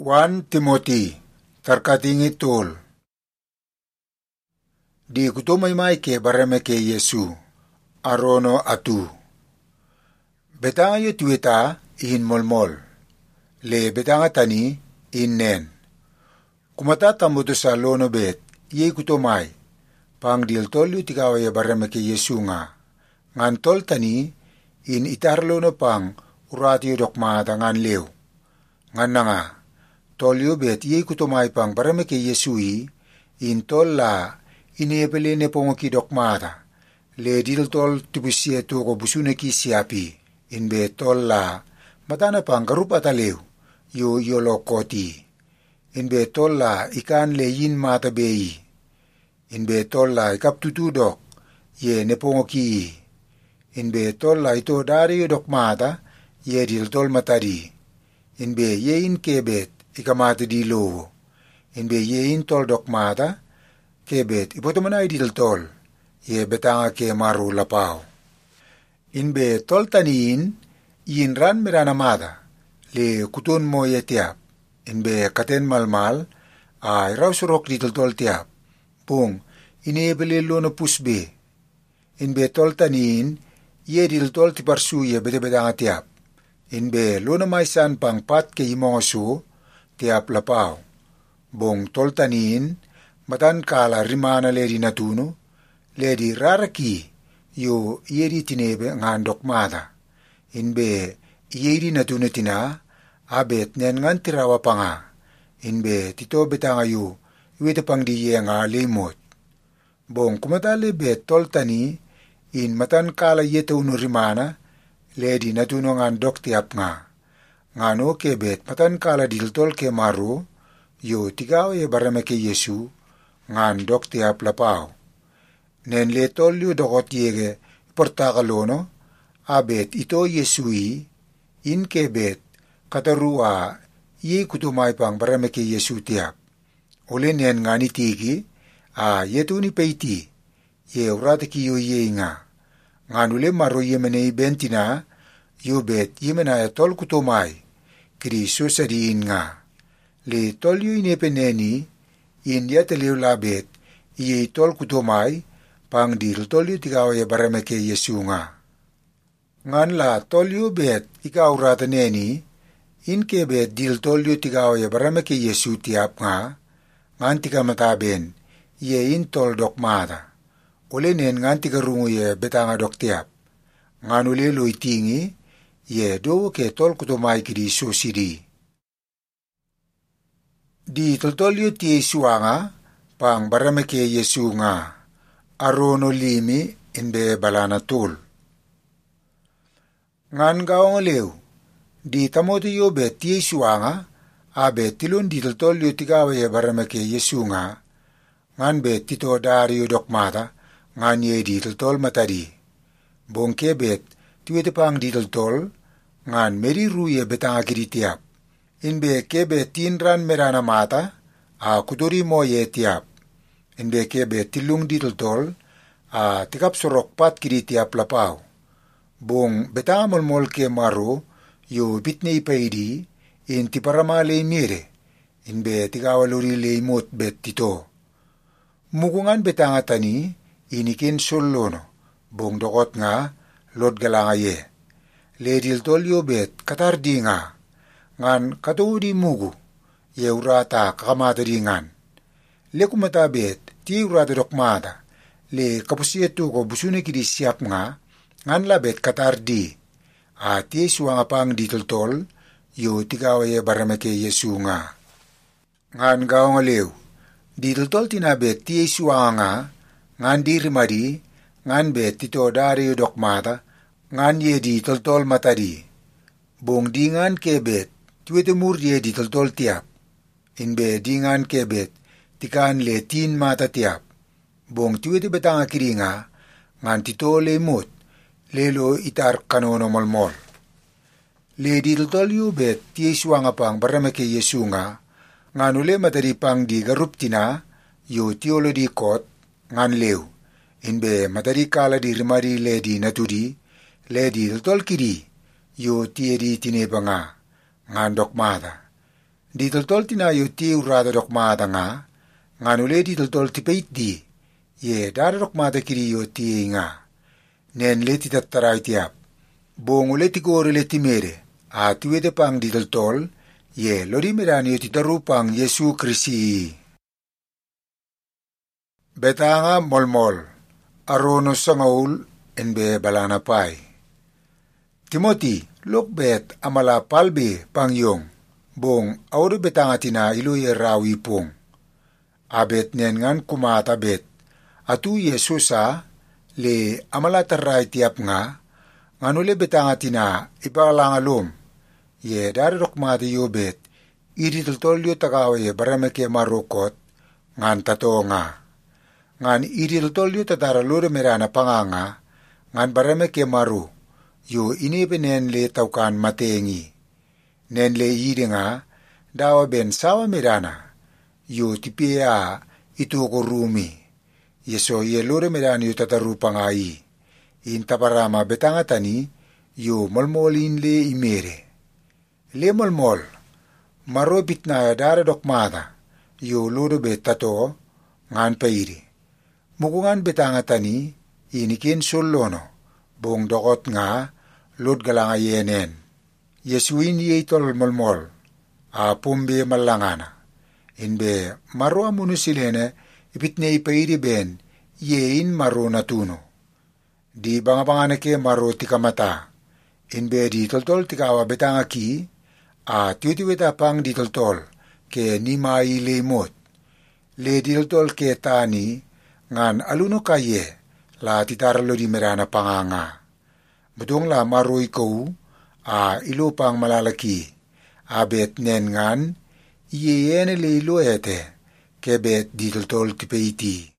1 Timothy tarkatingi tol. Di kutumay ke barame ke Yesu, arono atu. Betanga yu tuita in molmol, le betanga tani in nen. Kumata tamuto sa lono bet, ye kutumay, pang dil tol yu tikawa ya barame ke Yesu nga. Ngan tol tani in itarlono pang urati yu dokmata ngan lew. Ngan na nga, tol yu bet ye kutumay pang barame ke Yesui, in tol la inebele ne pongo ki dokmata. Le dil tol tibusie to ko busune ki siapi, in be tol la matana pang garup atalew, yu yolo koti. In be tol la ikan le yin mata beyi. In be tol la ikap tutudok, ye ne pongo ki. In be tol la ito dari yu dokmata, ye dil tol matari. In be ye in kebet, ikamata di lowo. In be ye in tol dokmata, kebet ipotomanay dil tol, ye betanga ke maru lapao. In be tol taniin, yin ran meranamada, le kutun mo ye tiap. In be katen malmal, ay raw surok dil tol tiap. Pung, inebele lono pusbe. In be tol taniin, ye dil tol tiparsu ye bete-betanga tiap. In be lono maisan pang pat ke imongosu, tiap lapao. Bong tol taniin, matan kala rimana ledi natuno, ledi raraki, yu yedi tinebe ngan dokmata. In be yedi natuno tina, abet nen ngan tirawa panga. In be tito betanga yu, iwete pang diye nga limot. Bong kumatale bet tol tani, in matan kala yete uno rimana, ledi natuno ngan dok tiap nga. Ngano kebet matan kala diltol ke maru, yu tigaw ye barame ke Yesu, ngan dok tiap lapao. Nen le tol yu dokot yege portakalono, abet ito Yesui, in kebet katarua ye kutumay pang barame ke Yesu tiap. Ule nen nga nitigi, yetu ni peiti, ye urate ki yu ye nga. Ngan ule maru ye menei bentina, yu bet ye menaya tol kutumay, Kristo sa diin nga. Le tol yu inepeneni, in yataliw labet, iye tol kutumay, pang dil tol yu tigaw ya barame ke Yesu nga. Ngan la tol yu bet, ikaw rata neni, in ke bet dil tol yu tigaw ya barame ke Yesu tiap nga, ngan tika mataben, iye in tol dokmata. Ule nen ngan tika rungu ye betanga dok tiap. Ngan ule lo itingi, ye do ke tol kutumay kidi susidi. Di tol yu ti suanga, pang barame ke Yesu nga, arono limi inbe balana tul. Ngan gawang lew, di tamoto yu bet ti suanga, abe tilun di tol yu tigawa ye barame ke Yesu nga, ngan bet tito dari yu dokmata, ngan ye di tol matadi. Bongke bet, tiwete pang di tol, ngan meri ruye betanga kiri tiap. Inbe kebe tinran merana mata, kuturi mo ye tiap. Inbe kebe tilung di tol, tikap sorok pat kiri tiap lapao. Bong betanga molmol ke maru, yu bitne ipaidi, in tiparama le mire. Inbe tikawaluri le imot bet tito. Mukungan betanga tani, inikin solono, bong dokot nga, lot galanga ye. Le diltol yu bet katar di nga, ngan katu di mugu, ye urata kakamata di ngan. Le kumata bet, ti urata dokmata, le kapusietu ko busune ki di siap nga, ngan labet katar di, ti suanga pang ditoltol, yu tigawa ye barame ke Yesu nga. Ngan gawang lew, ditoltol tinabet ti suanga nga, ngan di rimadi, ngan bet tito dari yu dokmata, ngan ye di toltol matadi. Bong di ngan kebet, tuwete mur ye di toltol tiap. Inbe di ngan kebet, tikan le tin mata tiap. Bong tuwete betanga kiri nga, ngan tito le mut, lelo itar kanono molmol. Le di toltol yu bet, tiye suanga pang barame ke Yesu nga, ngan ule matadi pang di garup tina, yu tiolo di kot, ngan lew. Inbe matadi kala di rimari le di natudi, le di toltol kiri, yu tiye di tineba nga, ngan dokmata. Di toltol tinayo ti urada dokmata nga, nganule di toltol ti pait di, ye dada dokmata kiriyo ti nga. Nen le ti tattaray tiap. Bong ule ti gore le ti mere, at tiwede pang di toltol, ye lodi medanyo ti tarupang Yesu Krisi. Betanga molmol, arono sangaul, enbe balana pay. Timothy, lokbet amala palbe pangyong. Bong auro betanga tina iluye rawi pong. Abet nen ngan kumata bet. Atu Yesusa le amala taray tiap nga. Nganule betanga tina ipalangalom. Ye darirok mati yo bet. Iri toltol yo takawe barameke marukot. Ngan tato nga. Ngan iri toltol yo tataralure merana panganga. Ngan barameke maru. Yo inipenen le taukan matengi. Nen le yide nga, dawa ben sawa merana, yo tipia itu ko rumi. Yeso ye lore merana yo tatarupa nga i. In taparama betanga tani, yo molmolin le imere. Le molmol, marobit na dara dokmata, yo lore betato, ngan pairi. Mukungan betanga tani, inikin solono, bong dokot nga, lod galanga yenen. Yesuin ye itol molmol, a pumbe malangana. Inbe maro amuno silene, ipitne ipairi ben, yein maro natuno. Di bangabanganake maro tikamata. Inbe di toltol tikawa betanga ki, a tiwitiwita pang di toltol, ke nimai lemot. Le di toltol ke tani, ngan aluno kaye, la titaralo di merana panganga. Betong la maro ikaw, a ilupang malalaki, abet nen ngan, iyeyene le iluete, kebet di toltol tipeiti.